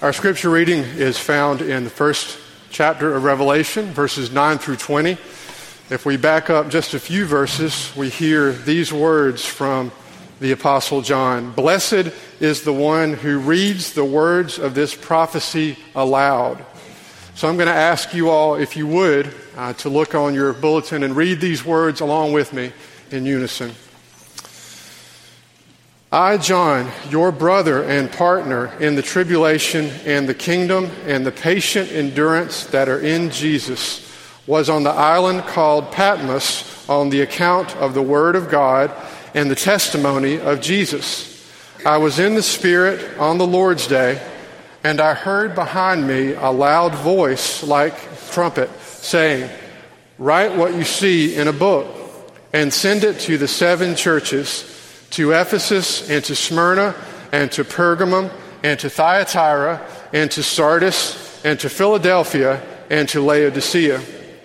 Our scripture reading is found in the first chapter of Revelation, verses 9 through 20. If we back up just a few verses, we hear these words from the Apostle John. Blessed is the one who reads the words of this prophecy aloud. So I'm going to ask you all, if you would, to look on your bulletin and read these words along with me in unison. I, John, your brother and partner in the tribulation and the kingdom and the patient endurance that are in Jesus, was on the island called Patmos on the account of the word of God and the testimony of Jesus. I was in the Spirit on the Lord's day, and I heard behind me a loud voice like a trumpet saying, "Write what you see in a book and send it to the 7 churches, to Ephesus and to Smyrna and to Pergamum and to Thyatira and to Sardis and to Philadelphia and to Laodicea."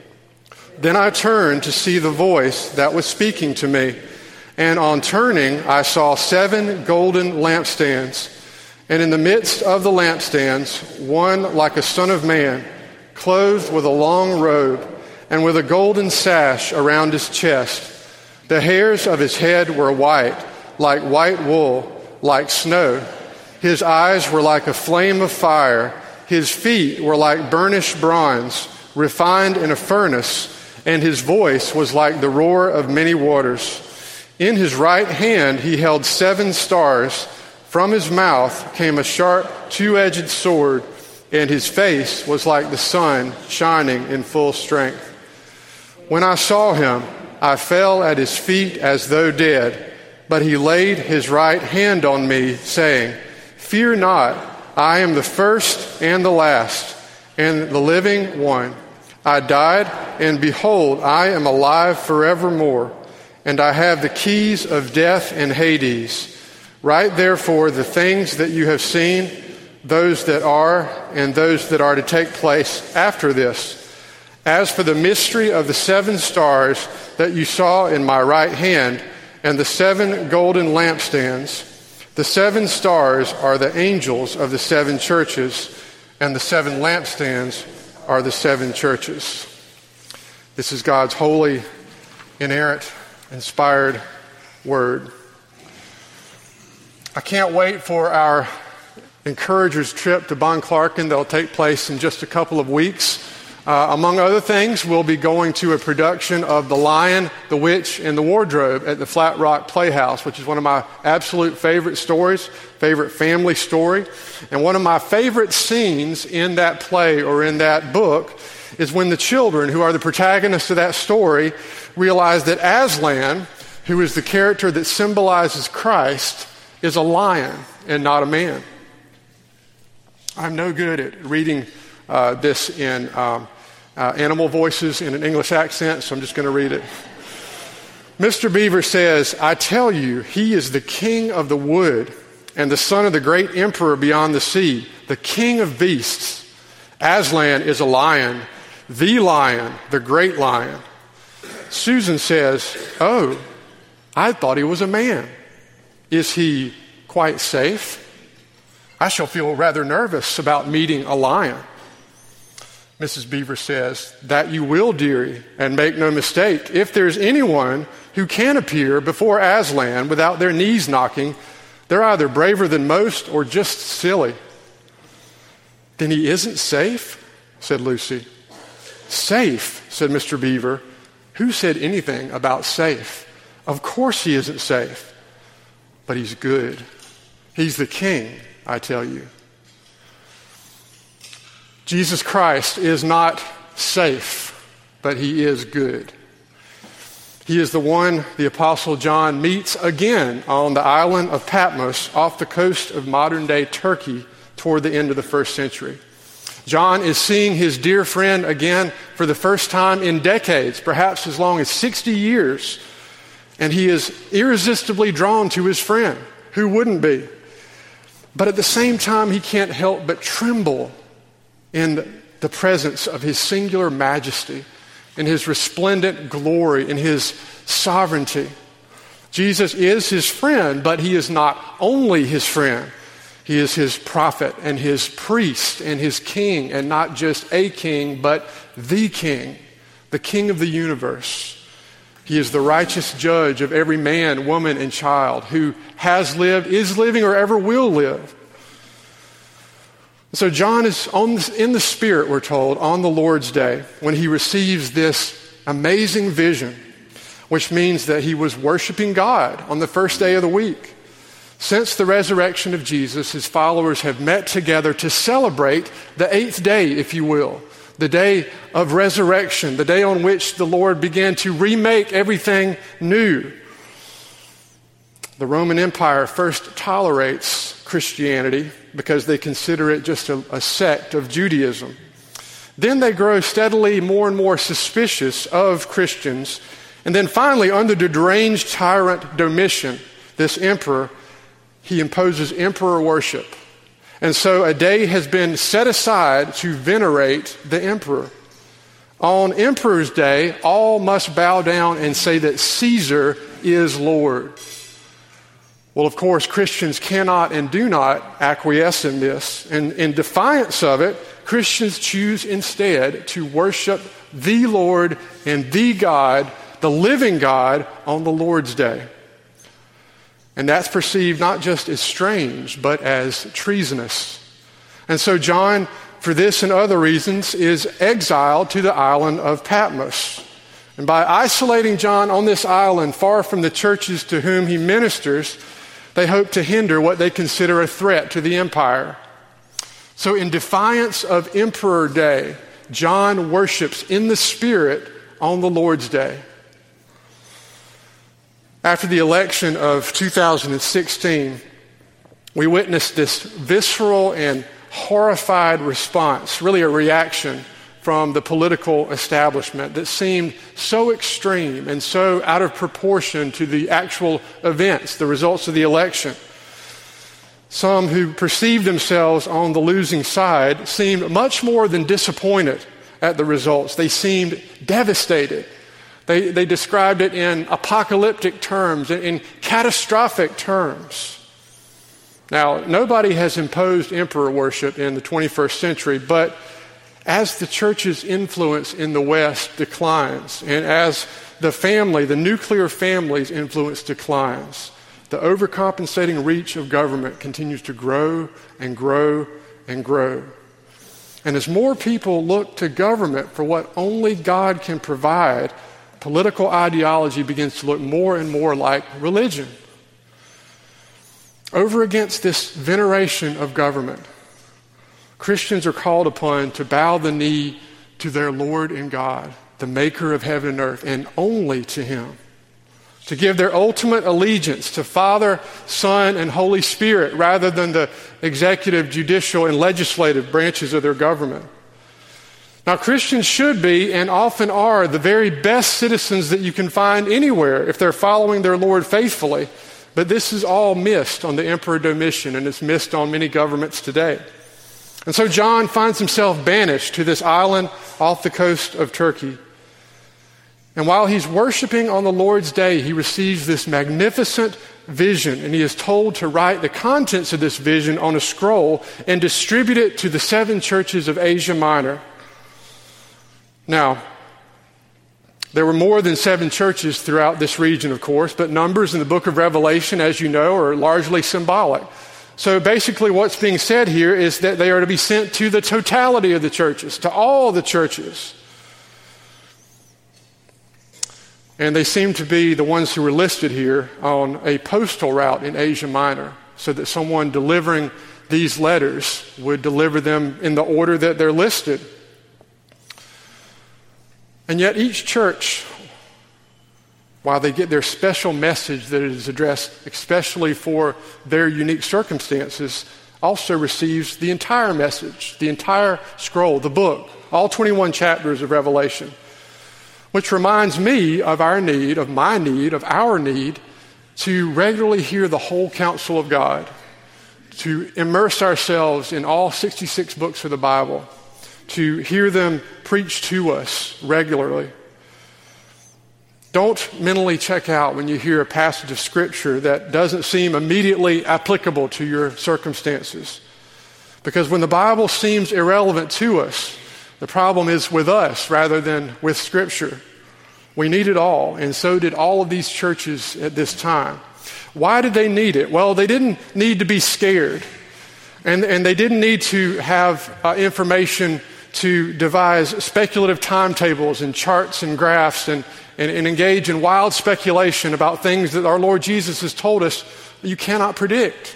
Then I turned to see the voice that was speaking to me, and on turning I saw 7 golden lampstands, and in the midst of the lampstands one like a son of man, clothed with a long robe and with a golden sash around his chest. The hairs of his head were white, like white wool, like snow. His eyes were like a flame of fire. His feet were like burnished bronze, refined in a furnace, and his voice was like the roar of many waters. In his right hand he held 7 stars. From his mouth came a sharp 2-edged sword, and his face was like the sun shining in full strength. When I saw him, I fell at his feet as though dead. But he laid his right hand on me, saying, "Fear not, I am the first and the last, and the living one. I died, and behold, I am alive forevermore, and I have the keys of death and Hades. Write therefore the things that you have seen, those that are, and those that are to take place after this. As for the mystery of the 7 stars that you saw in my right hand, and the 7 golden lampstands, the 7 stars are the angels of the 7 churches, and the 7 lampstands are the 7 churches." This is God's holy, inerrant, inspired word. I can't wait for our Encouragers trip to Bon Clarkin. That'll take place in just a couple of weeks. Among other things, we'll be going to a production of The Lion, the Witch, and the Wardrobe at the Flat Rock Playhouse, which is one of my absolute favorite stories, favorite family story. And one of my favorite scenes in that play or in that book is when the children, who are the protagonists of that story, realize that Aslan, who is the character that symbolizes Christ, is a lion and not a man. I'm no good at reading this in animal voices in an English accent, so I'm just going to read it. Mr. Beaver says, "I tell you, he is the king of the wood and the son of the great emperor beyond the sea, the king of beasts. Aslan is a lion, the great lion." Susan says, "Oh, I thought he was a man. Is he quite safe? I shall feel rather nervous about meeting a lion." Mrs. Beaver says, "That you will, dearie, and make no mistake. If there's anyone who can appear before Aslan without their knees knocking, they're either braver than most or just silly." "Then he isn't safe?" said Lucy. "Safe," said Mr. Beaver. "Who said anything about safe? Of course he isn't safe. But he's good. He's the king, I tell you." Jesus Christ is not safe, but he is good. He is the one the Apostle John meets again on the island of Patmos off the coast of modern-day Turkey toward the end of the 1st century. John is seeing his dear friend again for the first time in decades, perhaps as long as 60 years, and he is irresistibly drawn to his friend. Who wouldn't be? But at the same time, he can't help but tremble in the presence of his singular majesty, in his resplendent glory, in his sovereignty. Jesus is his friend, but he is not only his friend. He is his prophet and his priest and his king, and not just a king, but the king of the universe. He is the righteous judge of every man, woman, and child who has lived, is living, or ever will live. So John is in the Spirit, we're told, on the Lord's Day when he receives this amazing vision, which means that he was worshiping God on the first day of the week. Since the resurrection of Jesus, his followers have met together to celebrate the eighth day, if you will, the day of resurrection, the day on which the Lord began to remake everything new. The Roman Empire first tolerates Christianity because they consider it just a sect of Judaism. Then they grow steadily more and more suspicious of Christians. And then finally, under the deranged tyrant Domitian, this emperor, he imposes emperor worship. And so a day has been set aside to venerate the emperor. On Emperor's Day, all must bow down and say that Caesar is Lord. Well, of course, Christians cannot and do not acquiesce in this. And in defiance of it, Christians choose instead to worship the Lord and the God, the living God, on the Lord's Day. And that's perceived not just as strange, but as treasonous. And so John, for this and other reasons, is exiled to the island of Patmos. And by isolating John on this island, far from the churches to whom he ministers, they hope to hinder what they consider a threat to the empire. So in defiance of Emperor Day, John worships in the Spirit on the Lord's Day. After the election of 2016, we witnessed this visceral and horrified response, really a reaction from the political establishment that seemed so extreme and so out of proportion to the actual events, the results of the election. Some who perceived themselves on the losing side seemed much more than disappointed at the results. They seemed devastated. They described it in apocalyptic terms, in catastrophic terms. Now, nobody has imposed emperor worship in the 21st century, but as the church's influence in the West declines, and as the nuclear family's influence declines, the overcompensating reach of government continues to grow and grow and grow. And as more people look to government for what only God can provide, political ideology begins to look more and more like religion. Over against this veneration of government, Christians are called upon to bow the knee to their Lord and God, the maker of heaven and earth, and only to him. To give their ultimate allegiance to Father, Son, and Holy Spirit rather than the executive, judicial, and legislative branches of their government. Now, Christians should be and often are the very best citizens that you can find anywhere if they're following their Lord faithfully. But this is all missed on the Emperor Domitian, and it's missed on many governments today. And so John finds himself banished to this island off the coast of Turkey. And while he's worshiping on the Lord's Day, he receives this magnificent vision, and he is told to write the contents of this vision on a scroll and distribute it to the 7 churches of Asia Minor. Now, there were more than 7 churches throughout this region, of course, but numbers in the book of Revelation, as you know, are largely symbolic. So basically what's being said here is that they are to be sent to the totality of the churches, to all the churches. And they seem to be the ones who were listed here on a postal route in Asia Minor, so that someone delivering these letters would deliver them in the order that they're listed. And yet each church, while they get their special message that is addressed especially for their unique circumstances, also receives the entire message, the entire scroll, the book, all 21 chapters of Revelation, which reminds me of our need, of our need to regularly hear the whole counsel of God, to immerse ourselves in all 66 books of the Bible, to hear them preached to us regularly. Don't mentally check out when you hear a passage of Scripture that doesn't seem immediately applicable to your circumstances. Because when the Bible seems irrelevant to us, the problem is with us rather than with Scripture. We need it all, and so did all of these churches at this time. Why did they need it? Well, they didn't need to be scared, and they didn't need to have information to devise speculative timetables and charts and graphs and engage in wild speculation about things that our Lord Jesus has told us you cannot predict.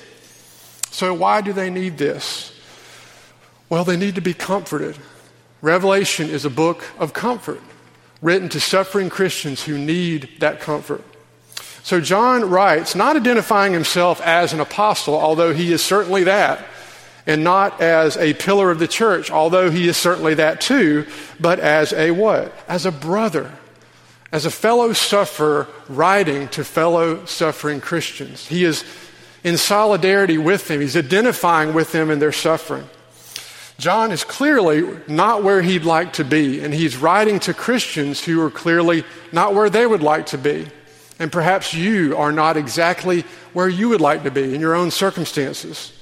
So why do they need this? Well, they need to be comforted. Revelation is a book of comfort written to suffering Christians who need that comfort. So John writes, not identifying himself as an apostle, although he is certainly that, and not as a pillar of the church, although he is certainly that too, but as a what? As a brother, as a fellow sufferer writing to fellow suffering Christians. He is in solidarity with them. He's identifying with them in their suffering. John is clearly not where he'd like to be, and he's writing to Christians who are clearly not where they would like to be. And perhaps you are not exactly where you would like to be in your own circumstances.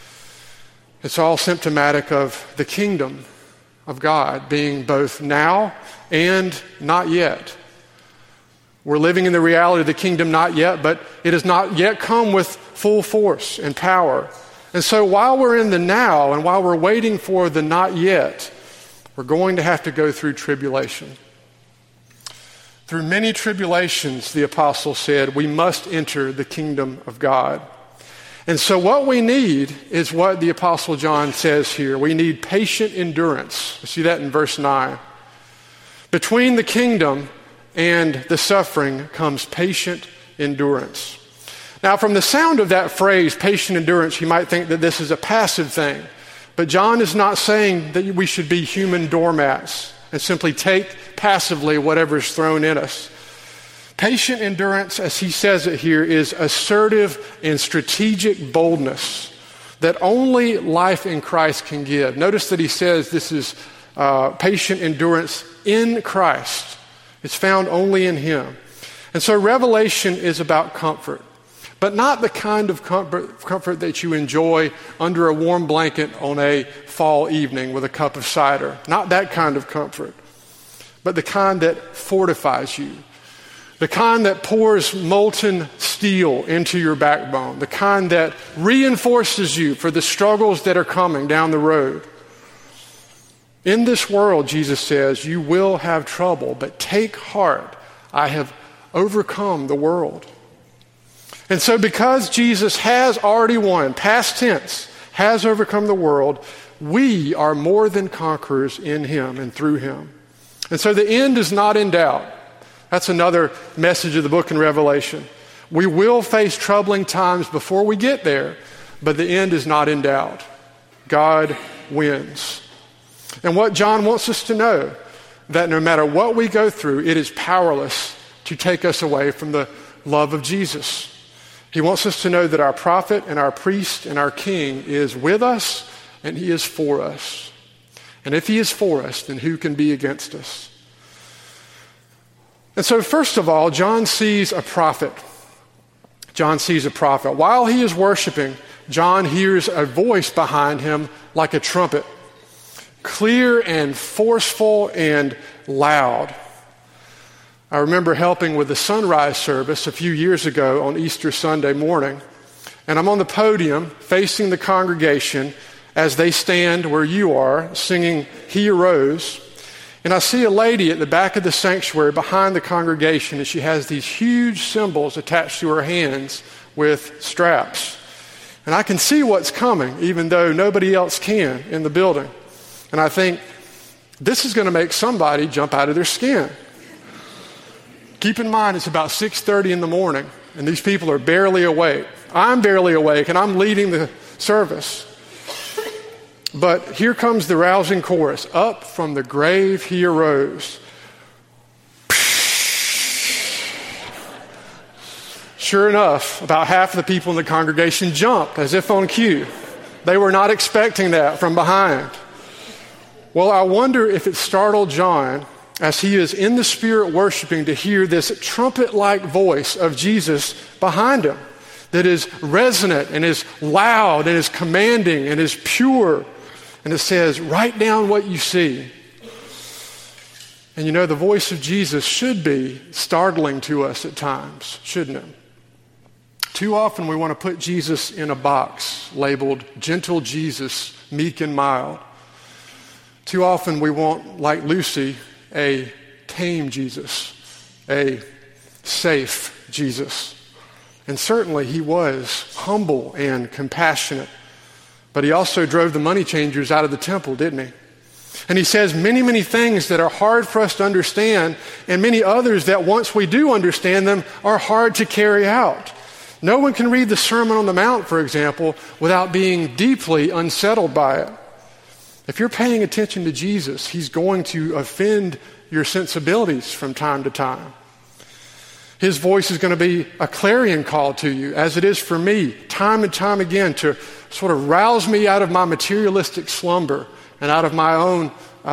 It's all symptomatic of the kingdom of God being both now and not yet. We're living in the reality of the kingdom not yet, but it has not yet come with full force and power. And so while we're in the now and while we're waiting for the not yet, we're going to have to go through tribulation. Through many tribulations, the apostle said, we must enter the kingdom of God. And so what we need is what the apostle John says here. We need patient endurance. We see that in verse 9. Between the kingdom and the suffering comes patient endurance. Now, from the sound of that phrase, patient endurance, you might think that this is a passive thing. But John is not saying that we should be human doormats and simply take passively whatever is thrown in us. Patient endurance, as he says it here, is assertive and strategic boldness that only life in Christ can give. Notice that he says this is patient endurance in Christ. It's found only in him. And so Revelation is about comfort. But not the kind of comfort that you enjoy under a warm blanket on a fall evening with a cup of cider. Not that kind of comfort. But the kind that fortifies you. The kind that pours molten steel into your backbone. The kind that reinforces you for the struggles that are coming down the road. In this world, Jesus says, you will have trouble, but take heart. I have overcome the world. And so because Jesus has already won, past tense, has overcome the world, we are more than conquerors in him and through him. And so the end is not in doubt. That's another message of the book in Revelation. We will face troubling times before we get there, but the end is not in doubt. God wins. And what John wants us to know, that no matter what we go through, it is powerless to take us away from the love of Jesus. He wants us to know that our prophet and our priest and our king is with us and he is for us. And if he is for us, then who can be against us? And so first of all, John sees a prophet. John sees a prophet. While he is worshiping, John hears a voice behind him like a trumpet. Clear and forceful and loud. I remember helping with the sunrise service a few years ago on Easter Sunday morning. And I'm on the podium facing the congregation as they stand where you are singing He Arose. And I see a lady at the back of the sanctuary behind the congregation, and she has these huge symbols attached to her hands with straps. And I can see what's coming, even though nobody else can in the building. And I think, this is going to make somebody jump out of their skin. Keep in mind, it's about 6:30 in the morning, and these people are barely awake. I'm barely awake, and I'm leading the service. But here comes the rousing chorus. Up from the grave he arose. Sure enough, about half of the people in the congregation jumped as if on cue. They were not expecting that from behind. Well, I wonder if it startled John as he is in the Spirit worshiping, to hear this trumpet-like voice of Jesus behind him that is resonant and is loud and is commanding and is pure. And it says, write down what you see. And you know, the voice of Jesus should be startling to us at times, shouldn't it? Too often we want to put Jesus in a box labeled gentle Jesus, meek and mild. Too often we want, like Lucy, a tame Jesus, a safe Jesus. And certainly he was humble and compassionate, but he also drove the money changers out of the temple, didn't he? And he says many, many things that are hard for us to understand, and many others that once we do understand them are hard to carry out. No one can read the Sermon on the Mount, for example, without being deeply unsettled by it. If you're paying attention to Jesus, he's going to offend your sensibilities from time to time. His voice is going to be a clarion call to you, as it is for me, time and time again, to sort of rouse me out of my materialistic slumber and out of my own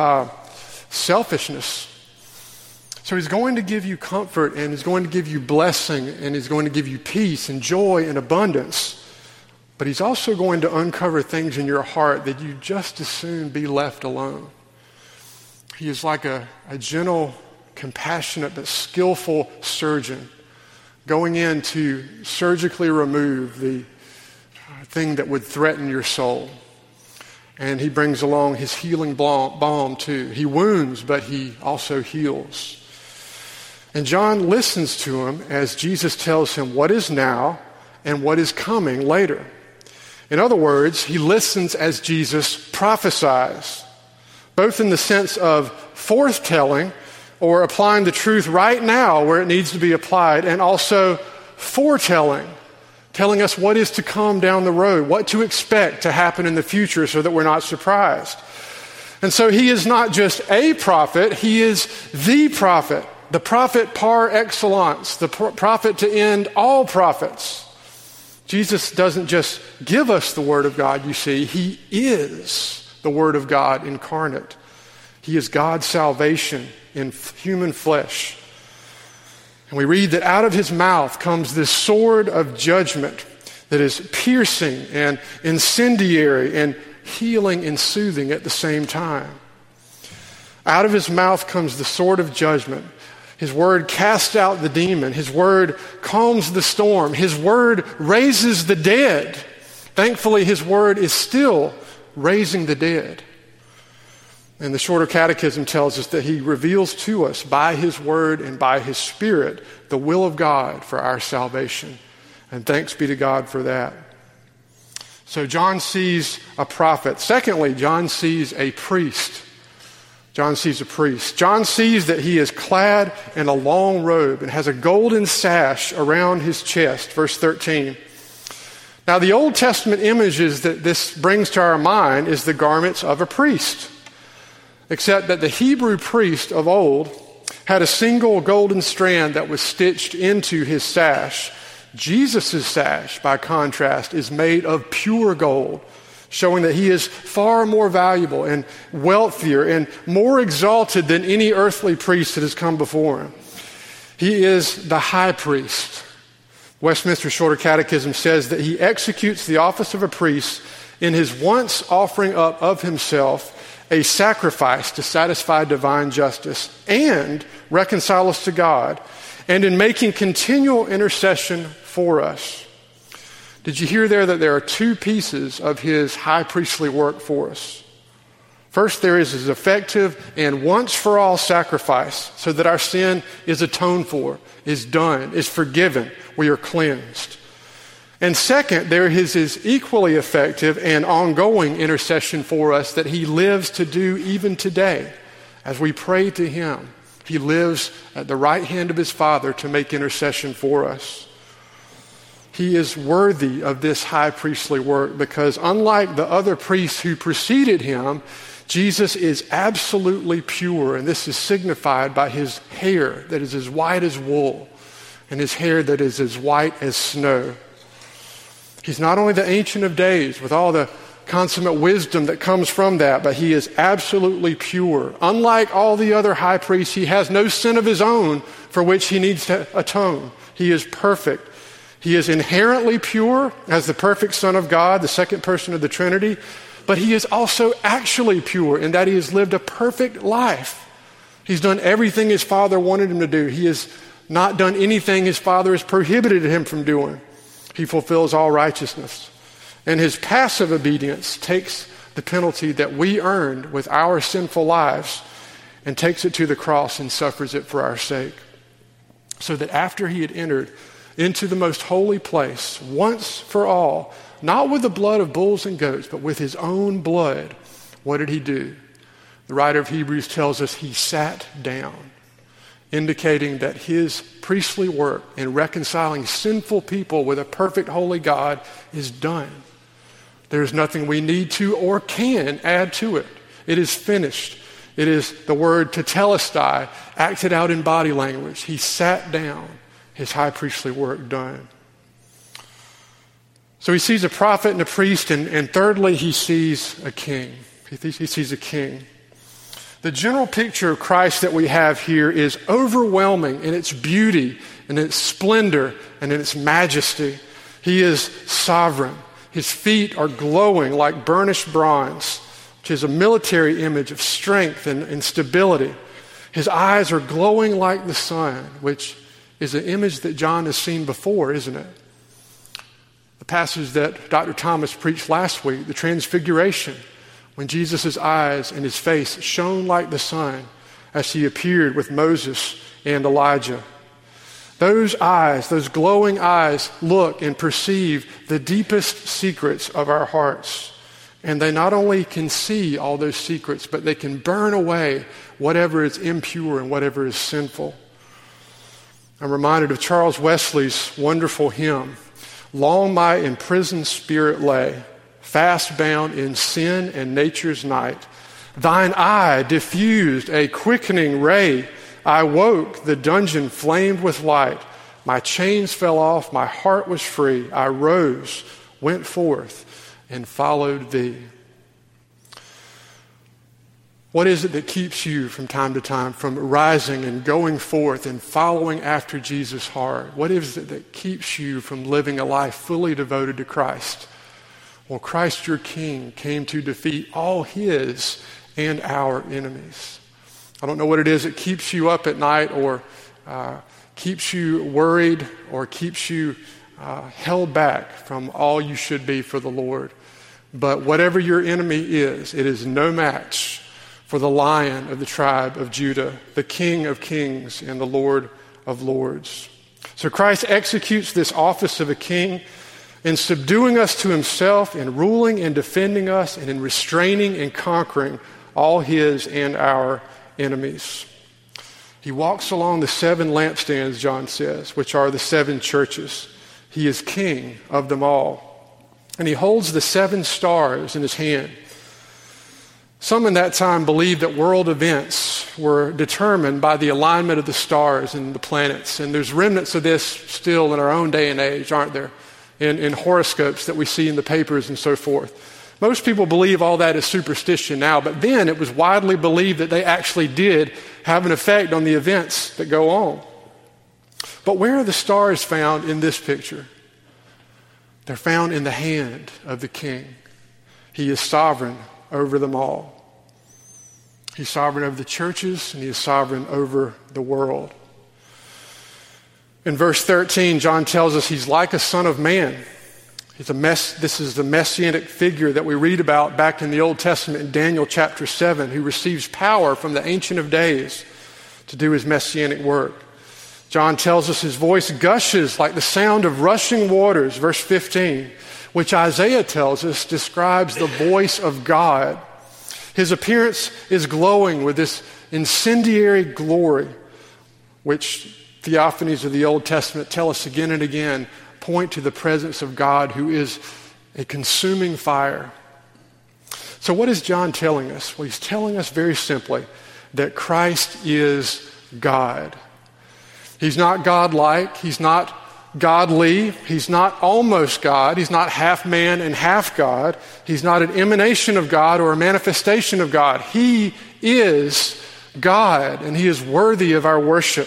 selfishness. So he's going to give you comfort, and he's going to give you blessing, and he's going to give you peace and joy and abundance. But he's also going to uncover things in your heart that you just as soon be left alone. He is like a gentle, compassionate, but skillful surgeon going in to surgically remove the thing that would threaten your soul. And he brings along his healing balm too. He wounds, but he also heals. And John listens to him as Jesus tells him what is now and what is coming later. In other words, he listens as Jesus prophesies, both in the sense of forthtelling or applying the truth right now where it needs to be applied, and also foretelling, telling us what is to come down the road, what to expect to happen in the future so that we're not surprised. And so he is not just a prophet, he is the prophet par excellence, the prophet to end all prophets. Jesus doesn't just give us the Word of God, you see. He is the Word of God incarnate. He is God's salvation in human flesh. And we read that out of his mouth comes this sword of judgment that is piercing and incendiary and healing and soothing at the same time. Out of his mouth comes the sword of judgment. His word casts out the demon. His word calms the storm. His word raises the dead. Thankfully, his word is still raising the dead. And the Shorter Catechism tells us that he reveals to us by his word and by his Spirit the will of God for our salvation. And thanks be to God for that. So John sees a prophet. Secondly, John sees a priest. John sees a priest. John sees that he is clad in a long robe and has a golden sash around his chest. Verse 13. Now, the Old Testament images that this brings to our mind is the garments of a priest, except that the Hebrew priest of old had a single golden strand that was stitched into his sash. Jesus' sash, by contrast, is made of pure gold, showing that he is far more valuable and wealthier and more exalted than any earthly priest that has come before him. He is the high priest. Westminster Shorter Catechism says that he executes the office of a priest in his once offering up of himself a sacrifice to satisfy divine justice and reconcile us to God, and in making continual intercession for us. Did you hear there that there are two pieces of his high priestly work for us? First, there is his effective and once-for-all sacrifice so that our sin is atoned for, is done, is forgiven, we are cleansed. And second, there is his equally effective and ongoing intercession for us that he lives to do even today. As we pray to him, he lives at the right hand of his Father to make intercession for us. He is worthy of this high priestly work because unlike the other priests who preceded him, Jesus is absolutely pure, and this is signified by his hair that is as white as wool and his hair that is as white as snow. He's not only the Ancient of Days with all the consummate wisdom that comes from that, but he is absolutely pure. Unlike all the other high priests, he has no sin of his own for which he needs to atone. He is perfect. He is inherently pure as the perfect Son of God, the second person of the Trinity, but he is also actually pure in that he has lived a perfect life. He's done everything his Father wanted him to do. He has not done anything his Father has prohibited him from doing. He fulfills all righteousness. And his passive obedience takes the penalty that we earned with our sinful lives and takes it to the cross and suffers it for our sake. So that after he had entered into the most holy place once for all, not with the blood of bulls and goats, but with his own blood, what did he do? The writer of Hebrews tells us he sat down, indicating that his priestly work in reconciling sinful people with a perfect holy God is done. There's nothing we need to or can add to it. It is finished. It is the word tetelestai, acted out in body language. He sat down, his high priestly work done. So he sees a prophet and a priest, and thirdly, he sees a king. He sees a king. The general picture of Christ that we have here is overwhelming in its beauty, in its splendor, and in its majesty. He is sovereign. His feet are glowing like burnished bronze, which is a military image of strength and stability. His eyes are glowing like the sun, which is an image that John has seen before, isn't it? The passage that Dr. Thomas preached last week, the Transfiguration, when Jesus' eyes and his face shone like the sun as he appeared with Moses and Elijah. Those eyes, those glowing eyes, look and perceive the deepest secrets of our hearts. And they not only can see all those secrets, but they can burn away whatever is impure and whatever is sinful. I'm reminded of Charles Wesley's wonderful hymn, "Long my imprisoned spirit lay, fast bound in sin and nature's night. Thine eye diffused a quickening ray. I woke, the dungeon flamed with light. My chains fell off, my heart was free. I rose, went forth, and followed thee." What is it that keeps you from time to time from rising and going forth and following after Jesus hard? What is it that keeps you from living a life fully devoted to Christ? Well, Christ your King came to defeat all his and our enemies. I don't know what it is that keeps you up at night or keeps you worried or keeps you held back from all you should be for the Lord. But whatever your enemy is, it is no match for the Lion of the tribe of Judah, the King of kings and the Lord of lords. So Christ executes this office of a king in subduing us to himself, in ruling and defending us, and in restraining and conquering all his and our enemies. He walks along the 7 lampstands, John says, which are the 7 churches. He is king of them all. And he holds the 7 stars in his hand. Some in that time believed that world events were determined by the alignment of the stars and the planets. And there's remnants of this still in our own day and age, aren't there? In horoscopes that we see in the papers and so forth. Most people believe all that is superstition now, but then it was widely believed that they actually did have an effect on the events that go on. But where are the stars found in this picture? They're found in the hand of the king. He is sovereign over them all. He's sovereign over the churches, and he is sovereign over the world. In verse 13, John tells us he's like a son of man. This is the messianic figure that we read about back in the Old Testament in Daniel chapter 7, who receives power from the Ancient of Days to do his messianic work. John tells us his voice gushes like the sound of rushing waters, verse 15, which Isaiah tells us describes the voice of God. His appearance is glowing with this incendiary glory, which theophanies of the Old Testament tell us again and again point to the presence of God, who is a consuming fire. So what is John telling us? Well, he's telling us very simply that Christ is God. He's not God-like. He's not godly. He's not almost God. He's not half man and half God. He's not an emanation of God or a manifestation of God. He is God, and he is worthy of our worship.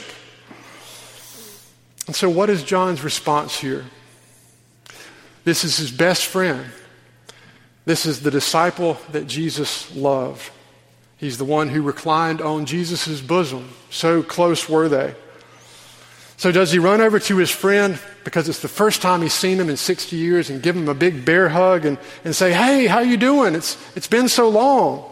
And so what is John's response here? This is his best friend. This is the disciple that Jesus loved. He's the one who reclined on Jesus' bosom. So close were they. So does he run over to his friend because it's the first time he's seen him in 60 years and give him a big bear hug and say, "Hey, how you doing? It's been so long."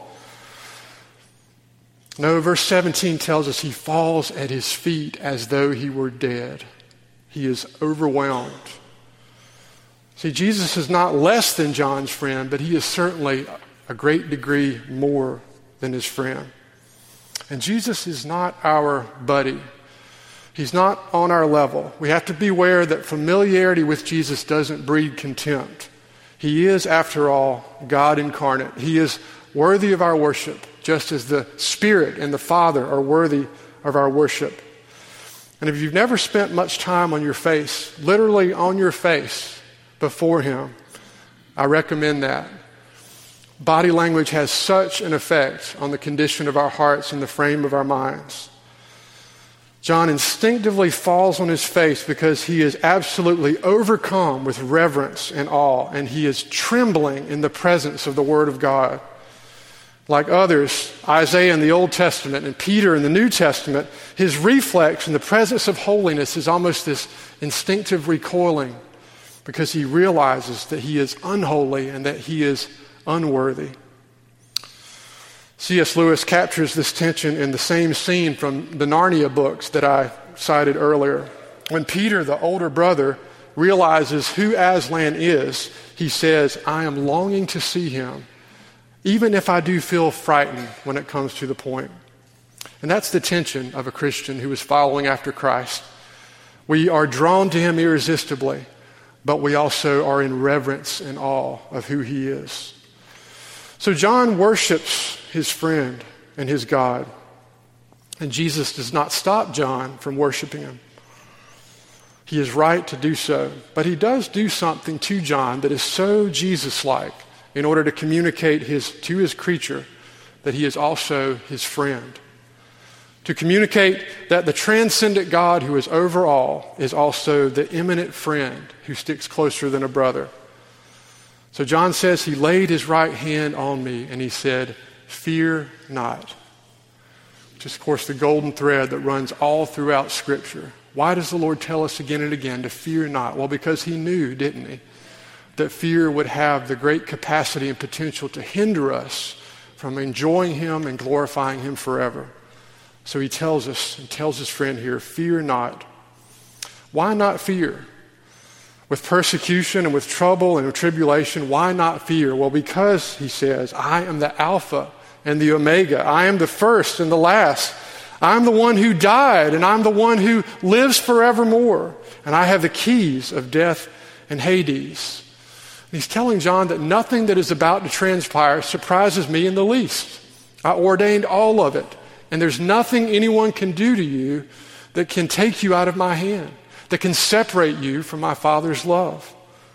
No, verse 17 tells us he falls at his feet as though he were dead. He is overwhelmed. See, Jesus is not less than John's friend, but he is certainly a great degree more than his friend. And Jesus is not our buddy. He's not on our level. We have to beware that familiarity with Jesus doesn't breed contempt. He is, after all, God incarnate. He is worthy of our worship, just as the Spirit and the Father are worthy of our worship. And if you've never spent much time on your face, literally on your face before him, I recommend that. Body language has such an effect on the condition of our hearts and the frame of our minds. John instinctively falls on his face because he is absolutely overcome with reverence and awe, and he is trembling in the presence of the Word of God. Like others, Isaiah in the Old Testament and Peter in the New Testament, his reflex in the presence of holiness is almost this instinctive recoiling because he realizes that he is unholy and that he is unworthy. C.S. Lewis captures this tension in the same scene from the Narnia books that I cited earlier. When Peter, the older brother, realizes who Aslan is, he says, "I am longing to see him, even if I do feel frightened when it comes to the point." And that's the tension of a Christian who is following after Christ. We are drawn to him irresistibly, but we also are in reverence and awe of who he is. So John worships his friend and his God. And Jesus does not stop John from worshiping him. He is right to do so. But he does do something to John that is so Jesus-like in order to communicate to his creature that he is also his friend. To communicate that the transcendent God who is over all is also the immanent friend who sticks closer than a brother. So John says, he laid his right hand on me and he said, "Fear not." Which is, of course, the golden thread that runs all throughout Scripture. Why does the Lord tell us again and again to fear not? Well, because he knew, didn't he, that fear would have the great capacity and potential to hinder us from enjoying him and glorifying him forever. So he tells us and tells his friend here, "Fear not." Why not fear? With persecution and with trouble and with tribulation, why not fear? Well, because, he says, I am the Alpha and the Omega. I am the first and the last. I'm the one who died, and I'm the one who lives forevermore. And I have the keys of death and Hades. He's telling John that nothing that is about to transpire surprises me in the least. I ordained all of it. And there's nothing anyone can do to you that can take you out of my hand, that can separate you from my Father's love.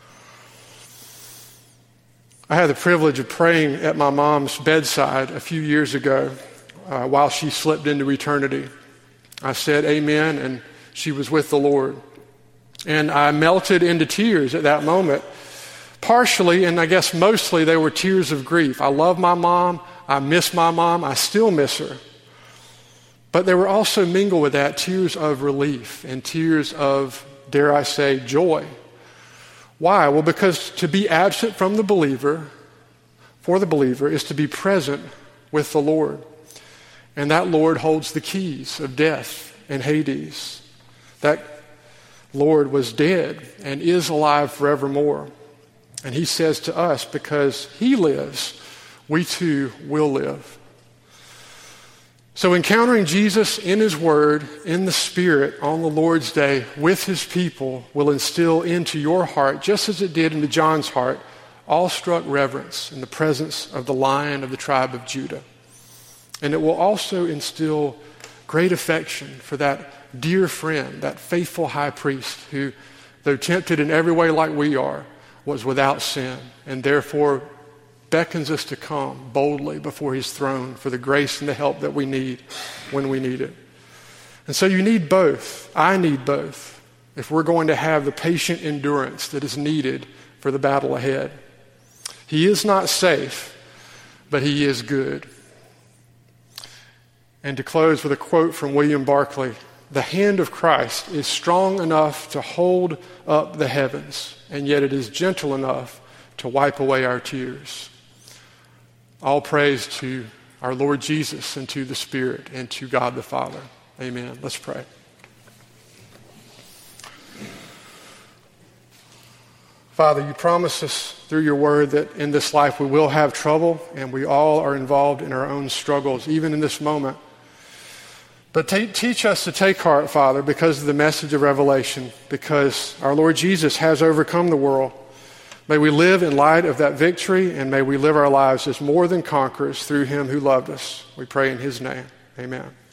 I had the privilege of praying at my mom's bedside a few years ago while she slipped into eternity. I said amen, and she was with the Lord. And I melted into tears at that moment. Partially, and I guess mostly, they were tears of grief. I love my mom. I miss my mom. I still miss her. But there were also mingled with that tears of relief and tears of, dare I say, joy. Why? Well, because to be absent from the believer, for the believer, is to be present with the Lord. And that Lord holds the keys of death and Hades. That Lord was dead and is alive forevermore. And he says to us, because he lives, we too will live. So encountering Jesus in his word, in the Spirit, on the Lord's day with his people will instill into your heart, just as it did into John's heart, awestruck reverence in the presence of the Lion of the tribe of Judah. And it will also instill great affection for that dear friend, that faithful high priest who though tempted in every way like we are, was without sin, and therefore beckons us to come boldly before his throne for the grace and the help that we need when we need it. And so you need both. I need both if we're going to have the patient endurance that is needed for the battle ahead. He is not safe, but he is good. And to close with a quote from William Barclay, the hand of Christ is strong enough to hold up the heavens, and yet it is gentle enough to wipe away our tears. All praise to our Lord Jesus and to the Spirit and to God the Father. Amen. Let's pray. Father, you promise us through your word that in this life we will have trouble, and we all are involved in our own struggles, even in this moment. But teach us to take heart, Father, because of the message of Revelation, because our Lord Jesus has overcome the world. May we live in light of that victory, and may we live our lives as more than conquerors through him who loved us. We pray in his name. Amen.